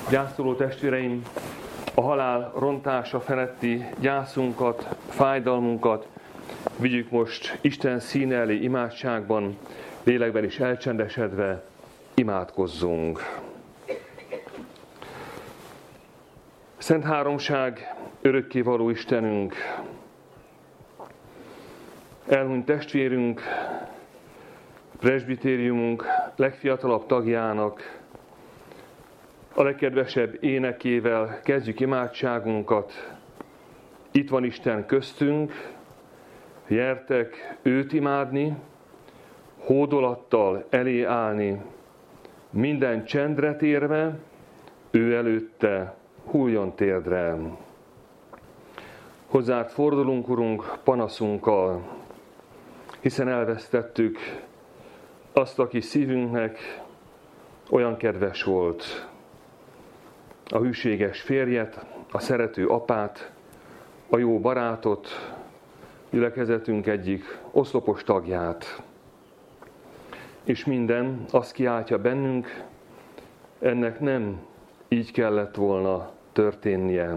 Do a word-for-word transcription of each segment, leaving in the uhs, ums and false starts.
Gyászoló testvéreim, a halál rontása feletti gyászunkat, fájdalmunkat vigyük most Isten színe elé imádságban, lélekben is elcsendesedve imádkozzunk. Szent Háromság, örökkévaló Istenünk, elhunyt testvérünk, presbitériumunk legfiatalabb tagjának a legkedvesebb énekével kezdjük imádságunkat. Itt van Isten köztünk, gyertek őt imádni, hódolattal elé állni, minden csendre térve, ő előtte hulljon térdre. Hozzád fordulunk, Urunk, panaszunkkal, hiszen elvesztettük azt, aki szívünknek olyan kedves volt, a hűséges férjet, a szerető apát, a jó barátot, gyülekezetünk egyik oszlopos tagját. És minden azt kiáltja bennünk, ennek nem így kellett volna történnie.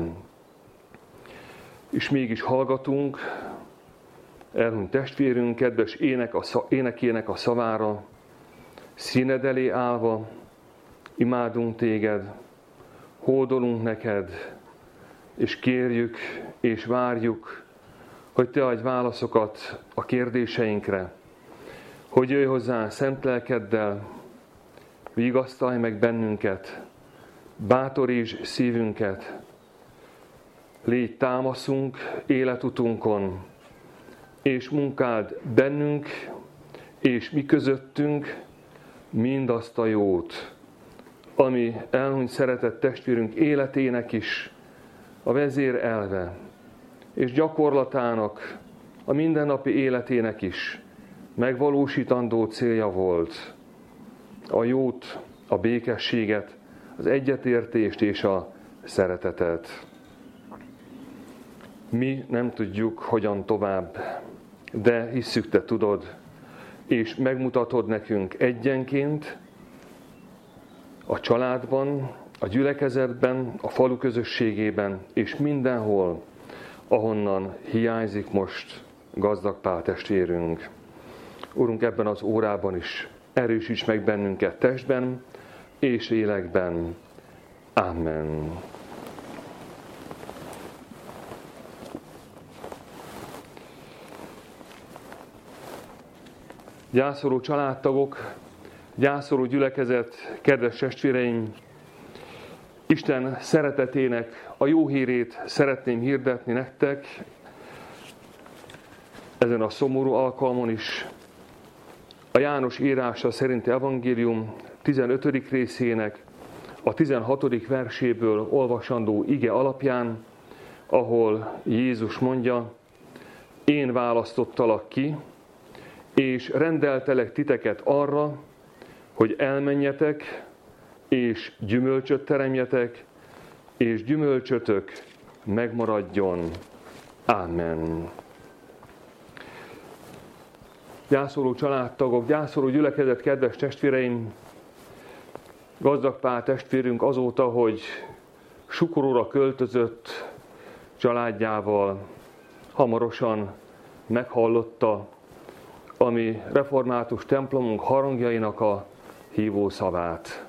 És mégis hallgatunk, elhunyt testvérünk kedves ének a, énekének a szavára, színed elé állva, imádunk téged, hódolunk neked, és kérjük, és várjuk, hogy te adj válaszokat a kérdéseinkre, hogy jöjj hozzá szent lelkeddel, vigasztalj meg bennünket, bátorítsd szívünket, légy támaszunk életutunkon, és munkáld bennünk, és mi közöttünk mindazt a jót, ami elhunyt szeretett testvérünk életének is a vezér elve, és gyakorlatának, a mindennapi életének is megvalósítandó célja volt. A jót, a békességet, az egyetértést és a szeretetet. Mi nem tudjuk, hogyan tovább, de hisszük, te tudod, és megmutatod nekünk egyenként, a családban, a gyülekezetben, a falu közösségében, és mindenhol, ahonnan hiányzik most Gazdag Pál testvérünk. Urunk, ebben az órában is erősíts meg bennünket testben és lélekben. Amen. Gyászoló családtagok, gyászoló gyülekezet, kedves testvéreim, Isten szeretetének a jó hírét szeretném hirdetni nektek ezen a szomorú alkalmon is. A János írása szerinti evangélium tizenötödik részének a tizenhatodik verséből olvasandó ige alapján, ahol Jézus mondja, én választottalak ki, és rendeltelek titeket arra, hogy elmenjetek, és gyümölcsöt teremjetek, és gyümölcsötök megmaradjon. Ámen. Gyászoló családtagok, gyászoló gyülekezet, kedves testvéreim, Gazdag Pál testvérünk azóta, hogy Sukoróra költözött családjával, hamarosan meghallotta a mi református templomunk harangjainak a hívó szavát.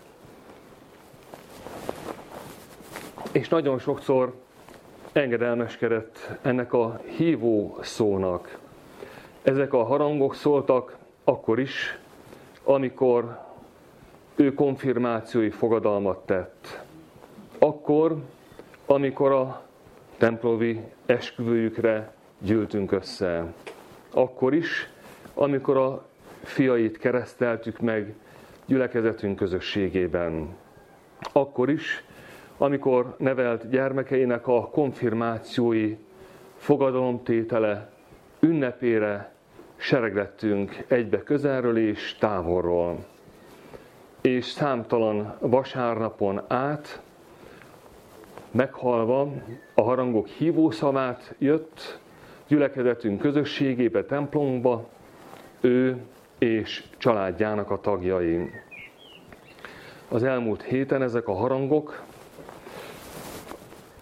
És nagyon sokszor engedelmeskedett ennek a hívó szónak. Ezek a harangok szóltak akkor is, amikor ő konfirmációi fogadalmat tett. Akkor, amikor a templomi esküvőjükre gyűltünk össze. Akkor is, amikor a fiait kereszteltük meg gyülekezetünk közösségében. Akkor is, amikor nevelt gyermekeinek a konfirmációi fogadalomtétele ünnepére sereglettünk egybe közelről és távolról. És számtalan vasárnapon át, meghalva a harangok hívószavát jött gyülekezetünk közösségébe, templomunkba, ő és családjának a tagjai. Az elmúlt héten ezek a harangok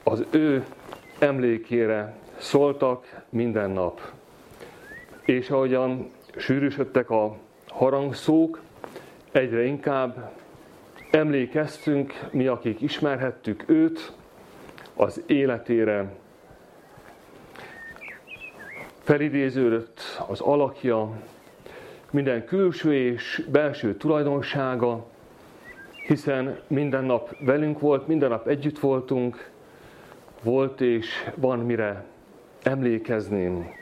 az ő emlékére szóltak minden nap. És ahogyan sűrűsödtek a harangszók, egyre inkább emlékeztünk, mi, akik ismerhettük őt, az életére. Felidéződött az alakja, minden külső és belső tulajdonsága, hiszen minden nap velünk volt, minden nap együtt voltunk, volt és van mire emlékezni.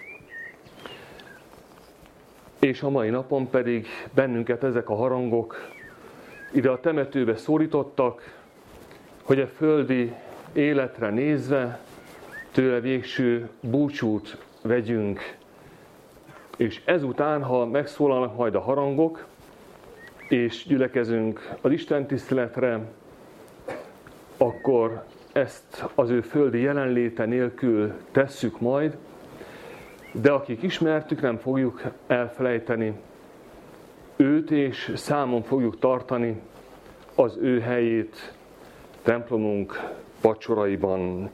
És a mai napon pedig bennünket ezek a harangok ide a temetőbe szólítottak, hogy a földi életre nézve tőle végső búcsút vegyünk. És ezután, ha megszólalnak majd a harangok, és gyülekezünk az Isten tiszteletre, akkor ezt az ő földi jelenléte nélkül tesszük majd, de akik ismertük, nem fogjuk elfelejteni őt, és számon fogjuk tartani az ő helyét templomunk vacsoraiban.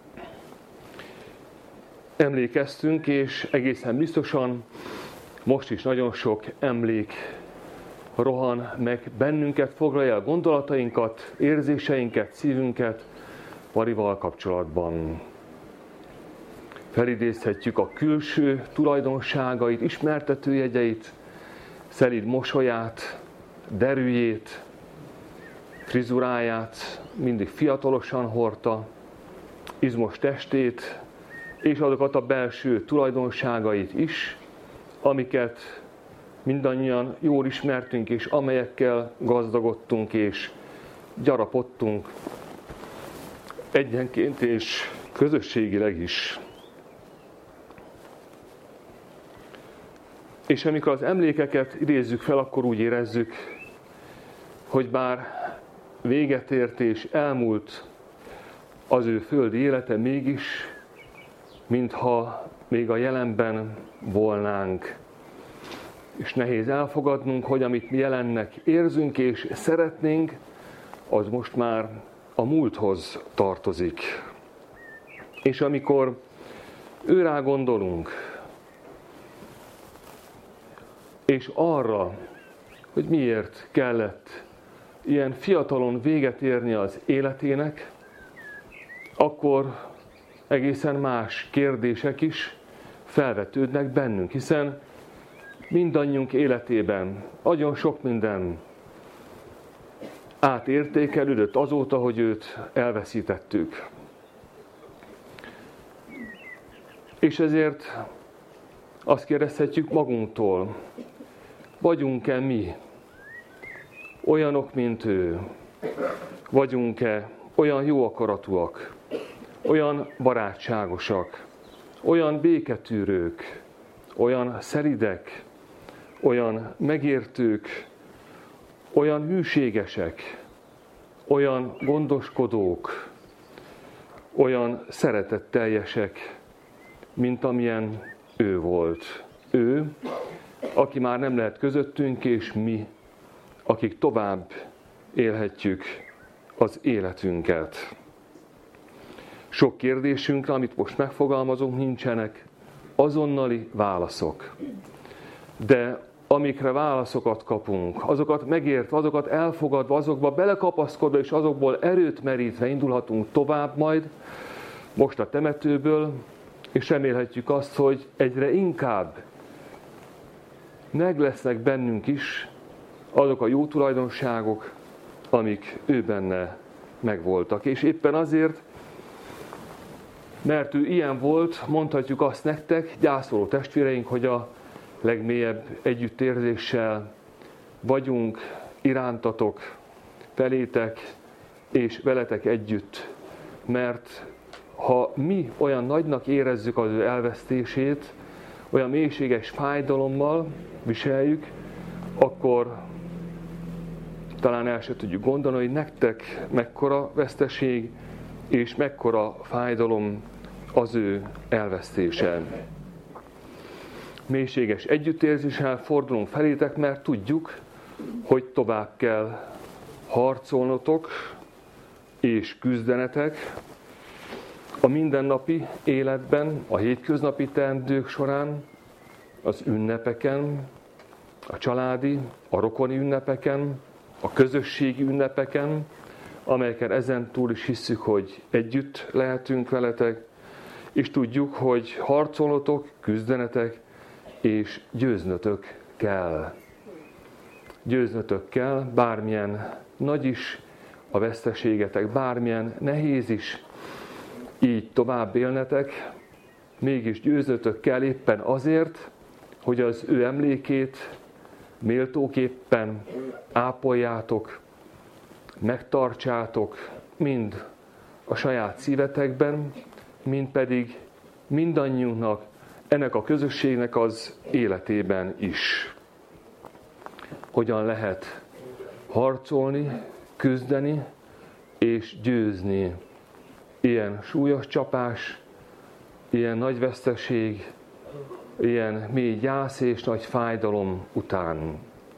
Emlékeztünk, és egészen biztosan most is nagyon sok emlék rohan meg bennünket, foglalja el gondolatainkat, érzéseinket, szívünket Marival kapcsolatban. Felidézhetjük a külső tulajdonságait, ismertetőjegyeit, szelíd mosolyát, derűjét, frizuráját, mindig fiatalosan hordta, izmos testét, és azokat a belső tulajdonságait is, amiket mindannyian jól ismertünk, és amelyekkel gazdagodtunk és gyarapodtunk egyenként és közösségileg is. És amikor az emlékeket idézzük fel, akkor úgy érezzük, hogy bár véget ért és elmúlt az ő földi élete, mégis, mintha még a jelenben volnánk. És nehéz elfogadnunk, hogy amit mi jelennek érzünk és szeretnénk, az most már a múlthoz tartozik. És amikor őrá gondolunk, és arra, hogy miért kellett ilyen fiatalon véget érni az életének, akkor egészen más kérdések is felvetődnek bennünk, hiszen mindannyiunk életében nagyon sok minden átértékelődött azóta, hogy őt elveszítettük. És ezért azt kérdezhetjük magunktól, vagyunk-e mi olyanok, mint ő? Vagyunk-e olyan jó akaratúak, olyan barátságosak, olyan béketűrők, olyan szelidek, olyan megértők, olyan hűségesek, olyan gondoskodók, olyan szeretetteljesek, mint amilyen ő volt. Ő, aki már nem lehet közöttünk, és mi, akik tovább élhetjük az életünket. Sok kérdésünkre, amit most megfogalmazunk, nincsenek azonnali válaszok. De amikre válaszokat kapunk, azokat megértve, azokat elfogadva, azokba belekapaszkodva, és azokból erőt merítve indulhatunk tovább majd, most a temetőből, és remélhetjük azt, hogy egyre inkább meg lesznek bennünk is azok a jó tulajdonságok, amik ő benne megvoltak. És éppen azért, mert ő ilyen volt, mondhatjuk azt nektek, gyászoló testvéreink, hogy a legmélyebb együttérzéssel vagyunk irántatok, felétek és veletek együtt. Mert ha mi olyan nagynak érezzük az ő elvesztését, olyan mélységes fájdalommal viseljük, akkor talán el se tudjuk gondolni, hogy nektek mekkora veszteség és mekkora fájdalom az ő elvesztése. Mélységes együttérzéssel fordulunk felétek, mert tudjuk, hogy tovább kell harcolnotok és küzdenetek, mindennapi életben, a hétköznapi teendők során, az ünnepeken, a családi, a rokoni ünnepeken, a közösségi ünnepeken, amelyeken ezen túl is hisszük, hogy együtt lehetünk veletek, és tudjuk, hogy harcolnotok, küzdenetek, és győznötök kell. Győznötök kell, bármilyen nagy is a veszteségetek, bármilyen nehéz is így tovább élnetek, mégis győznötök kell éppen azért, hogy az ő emlékét méltóképpen ápoljátok, megtartsátok mind a saját szívetekben, mind pedig mindannyiunknak, ennek a közösségnek az életében is. Hogyan lehet harcolni, küzdeni és győzni ilyen súlyos csapás, ilyen nagy veszteség, ilyen mély gyász és nagy fájdalom után.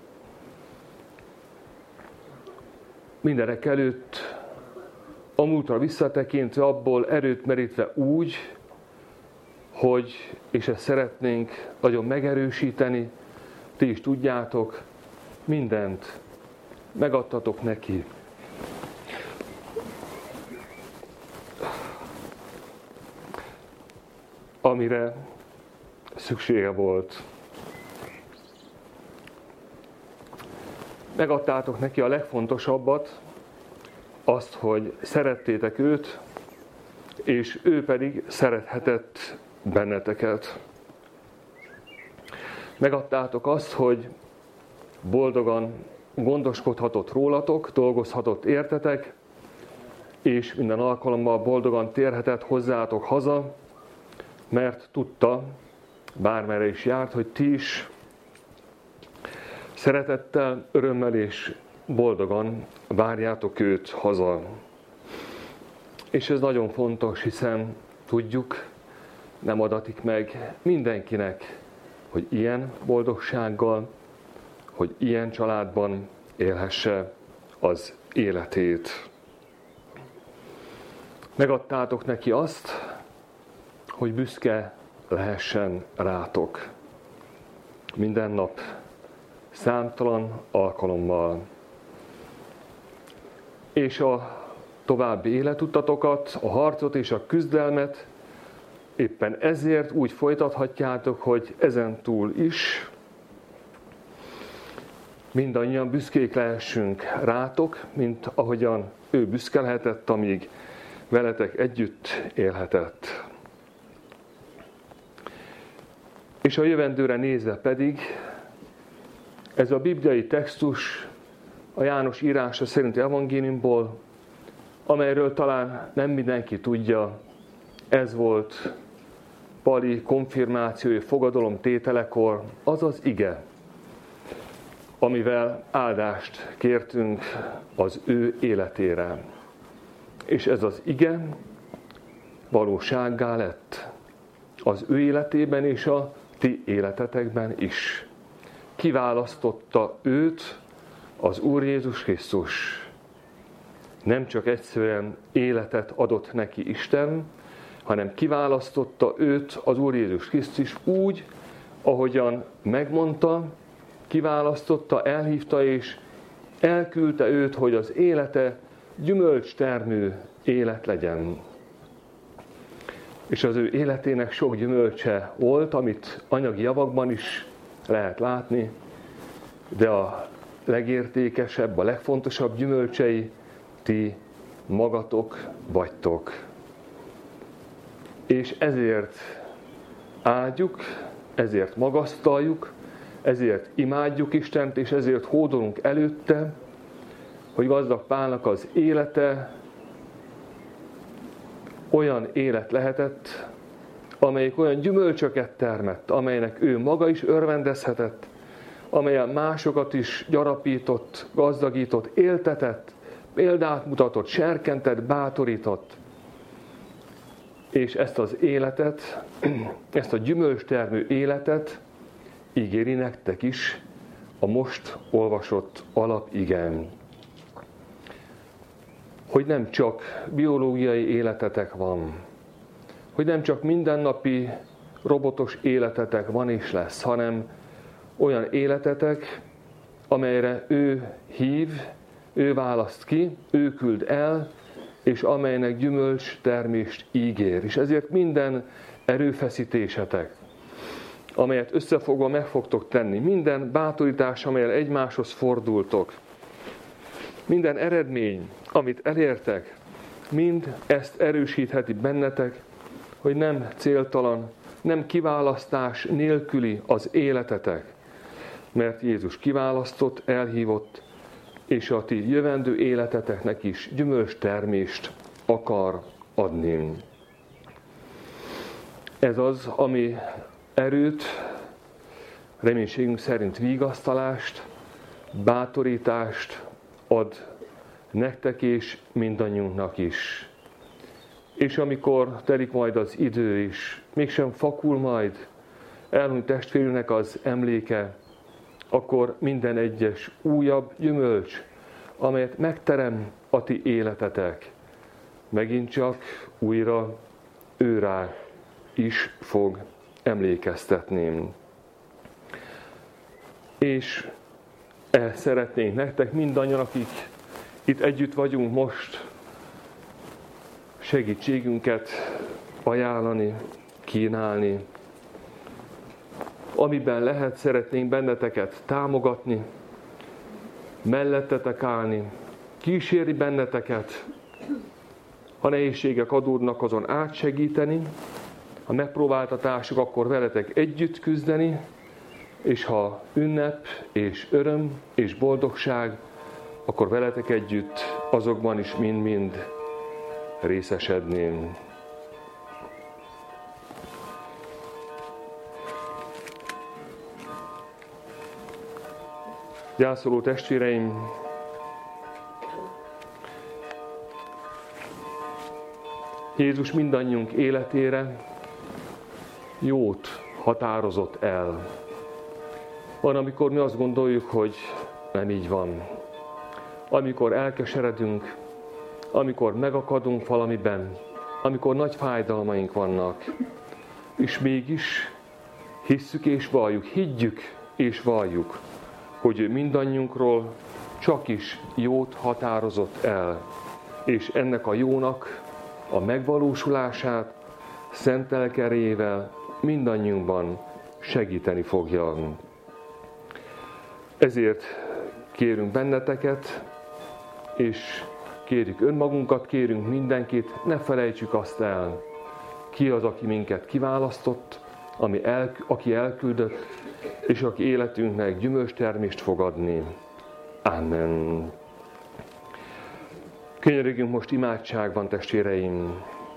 Mindenek előtt a múltra visszatekintve, abból erőt merítve úgy, hogy, és ezt szeretnénk nagyon megerősíteni, ti is tudjátok, mindent megadtatok neki. Amire szüksége volt. Megadtátok neki a legfontosabbat, azt, hogy szerettétek őt, és ő pedig szerethetett benneteket. Megadtátok azt, hogy boldogan gondoskodhatott rólatok, dolgozhatott értetek, és minden alkalommal boldogan térhetett hozzátok haza, mert tudta, bármerre is járt, hogy ti is szeretettel, örömmel és boldogan várjátok őt haza. És ez nagyon fontos, hiszen tudjuk, nem adatik meg mindenkinek, hogy ilyen boldogsággal, hogy ilyen családban élhesse az életét. Megadtátok neki azt, hogy büszke lehessen rátok. Minden nap, számtalan alkalommal. És a további életutatokat, a harcot és a küzdelmet éppen ezért úgy folytathatjátok, hogy ezen túl is mindannyian büszkék lehessünk rátok, mint ahogyan ő büszke lehetett, amíg veletek együtt élhetett. És a jövendőre nézve pedig ez a bibliai textus a János írása szerinti evangéliumból, amelyről talán nem mindenki tudja, ez volt Pali konfirmációi fogadalom tételekor, az az ige, amivel áldást kértünk az ő életére. És ez az ige valósággá lett az ő életében és a ti életetekben is. Kiválasztotta őt az Úr Jézus Krisztus. Nem csak egyszerűen életet adott neki Isten, hanem kiválasztotta őt az Úr Jézus Krisztus úgy, ahogyan megmondta, kiválasztotta, elhívta és elküldte őt, hogy az élete gyümölcstermő élet legyen. És az ő életének sok gyümölcse volt, amit anyagi javakban is lehet látni, de a legértékesebb, a legfontosabb gyümölcsei ti magatok vagytok. És ezért áldjuk, ezért magasztaljuk, ezért imádjuk Istent, és ezért hódolunk előtte, hogy Gazdag Pálnak az élete olyan élet lehetett, amelyik olyan gyümölcsöket termett, amelynek ő maga is örvendezhetett, amelyen másokat is gyarapított, gazdagított, éltetett, példát mutatott, serkentett, bátorított. És ezt az életet, ezt a gyümölcstermő életet ígéri nektek is a most olvasott alapigen. Hogy nem csak biológiai életetek van, hogy nem csak mindennapi robotos életetek van és lesz, hanem olyan életetek, amelyre ő hív, ő választ ki, ő küld el, és amelynek gyümölcs termést ígér. És ezért minden erőfeszítésetek, amelyet összefogva meg fogtok tenni, minden bátorítás, amelyel egymáshoz fordultok, minden eredmény, amit elértek, mind ezt erősítheti bennetek, hogy nem céltalan, nem kiválasztás nélküli az életetek, mert Jézus kiválasztott, elhívott, és a ti jövendő életeteknek is gyümölcs termést akar adni. Ez az, ami erőt, reménységünk szerint vigasztalást, bátorítást ad nektek és mindannyiunknak is. És amikor telik majd az idő is, mégsem fakul majd elhunyt testvérünknek az emléke, akkor minden egyes újabb gyümölcs, amelyet megterem a ti életetek, megint csak újra őrá is fog emlékeztetni. És ezt szeretnénk nektek mindannyian, akik itt együtt vagyunk most, segítségünket ajánlani, kínálni. Amiben lehet, szeretnénk benneteket támogatni, mellettetek állni, kísérni benneteket, ha nehézségek adódnak, azon átsegíteni, ha megpróbáltatások, akkor veletek együtt küzdeni, és ha ünnep és öröm és boldogság, akkor veletek együtt azokban is mind-mind részesedni. Gyászoló testvéreim, Jézus mindannyiunk életére jót határozott el. Van, amikor mi azt gondoljuk, hogy nem így van. Amikor elkeseredünk, amikor megakadunk valamiben, amikor nagy fájdalmaink vannak, és mégis hisszük és valljuk, higgyük és valljuk, hogy ő mindannyiunkról csak is jót határozott el, és ennek a jónak a megvalósulását szent lelke erével mindannyiunkban segíteni fogja. Ezért kérünk benneteket, és kérjük önmagunkat, kérünk mindenkit, ne felejtsük azt el, ki az, aki minket kiválasztott, ami el, aki elküldött, és aki életünknek gyümölcstermést fog adni. Amen. Könyörögjünk most imádságban, testvéreim.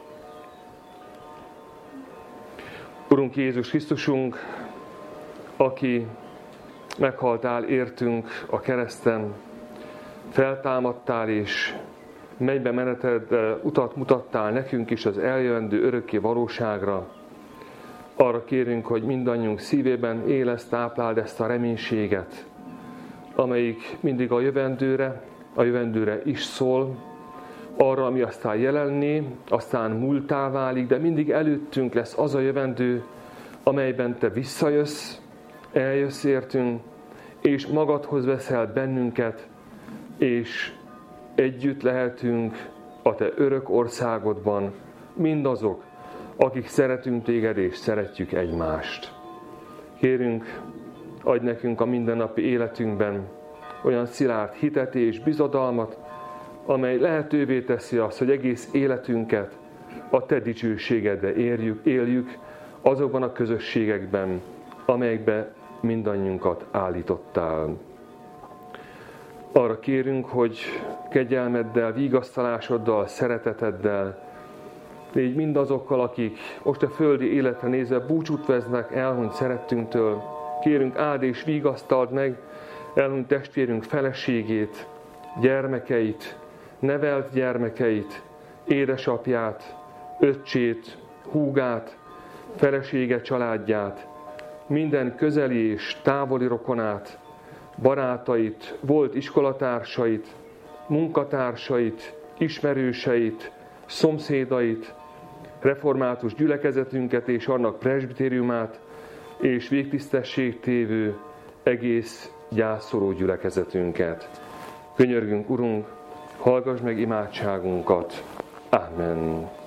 Urunk Jézus Krisztusunk, aki meghaltál értünk a kereszten, feltámadtál és mennybe meneted utat mutattál nekünk is az eljövendő örökké valóságra. Arra kérünk, hogy mindannyiunk szívében éleszt, tápláld ezt a reménységet, amelyik mindig a jövendőre, a jövendőre is szól, arra, ami aztán jelenné, aztán múltá válik, de mindig előttünk lesz az a jövendő, amelyben te visszajössz, eljössz értünk, és magadhoz veszel bennünket, és együtt lehetünk a te örök országodban, mindazok, akik szeretünk téged és szeretjük egymást. Kérünk, adj nekünk a mindennapi életünkben olyan szilárd hitet és bizodalmat, amely lehetővé teszi azt, hogy egész életünket a te dicsőségeddel érjük, éljük azokban a közösségekben, amelyekbe mindannyiunkat állítottál. Arra kérünk, hogy kegyelmeddel, vigasztalásoddal, szereteteddel, légy mindazokkal, akik most a földi életre nézve búcsút veznek elhunyt szerettünktől. Kérünk, áld és vigasztald meg elhunyt testvérünk feleségét, gyermekeit, nevelt gyermekeit, édesapját, öccsét, húgát, felesége családját, minden közeli és távoli rokonát, barátait, volt iskolatársait, munkatársait, ismerőseit, szomszédait, református gyülekezetünket és annak presbitériumát, és végtisztességtévő egész gyászoló gyülekezetünket. Könyörgünk, Urunk, hallgass meg imádságunkat. Amen.